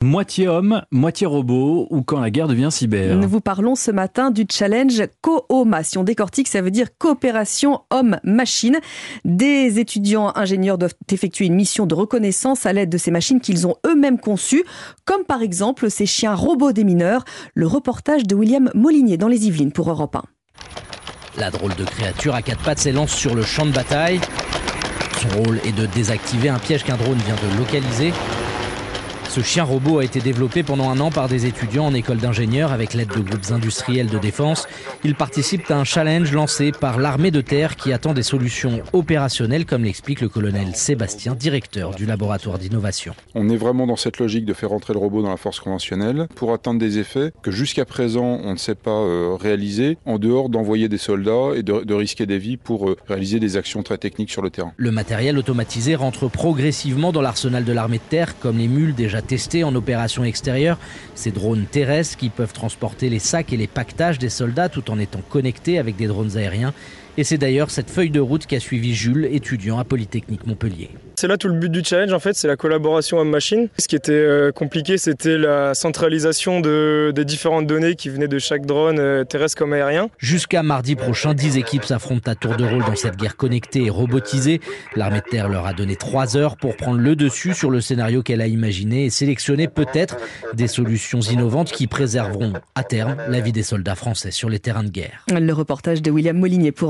moitié homme, moitié robot, ou quand la guerre devient cyber. Nous vous parlons ce matin du challenge COOMA. Si on décortique, ça veut dire coopération homme-machine. Des étudiants ingénieurs doivent effectuer une mission de reconnaissance à l'aide de ces machines qu'ils ont eux-mêmes conçues, comme par exemple ces chiens robots des mineurs. Le reportage de William Molinier dans les Yvelines pour Europe 1. La drôle de créature à quatre pattes s'élance sur le champ de bataille. Son rôle est de désactiver un piège qu'un drone vient de localiser. Ce chien robot a été développé pendant un an par des étudiants en école d'ingénieurs avec l'aide de groupes industriels de défense. Ils participent à un challenge lancé par l'armée de terre qui attend des solutions opérationnelles, comme l'explique le colonel Sébastien, directeur du laboratoire d'innovation. On est vraiment dans cette logique de faire rentrer le robot dans la force conventionnelle pour atteindre des effets que jusqu'à présent on ne sait pas réaliser, en dehors d'envoyer des soldats et de risquer des vies pour réaliser des actions très techniques sur le terrain. Le matériel automatisé rentre progressivement dans l'arsenal de l'armée de terre, comme les mules déjà testés en opération extérieure. Ces drones terrestres qui peuvent transporter les sacs et les paquetages des soldats tout en étant connectés avec des drones aériens. Et c'est d'ailleurs cette feuille de route qu'a suivi Jules, étudiant à Polytechnique Montpellier. C'est là tout le but du challenge, en fait, c'est la collaboration homme-machine. Ce qui était compliqué, c'était la centralisation des différentes données qui venaient de chaque drone, terrestre comme aérien. Jusqu'à mardi prochain, 10 équipes s'affrontent à tour de rôle dans cette guerre connectée et robotisée. L'armée de terre leur a donné 3 heures pour prendre le dessus sur le scénario qu'elle a imaginé et sélectionner peut-être des solutions innovantes qui préserveront à terme la vie des soldats français sur les terrains de guerre. Le reportage de William Molinier pour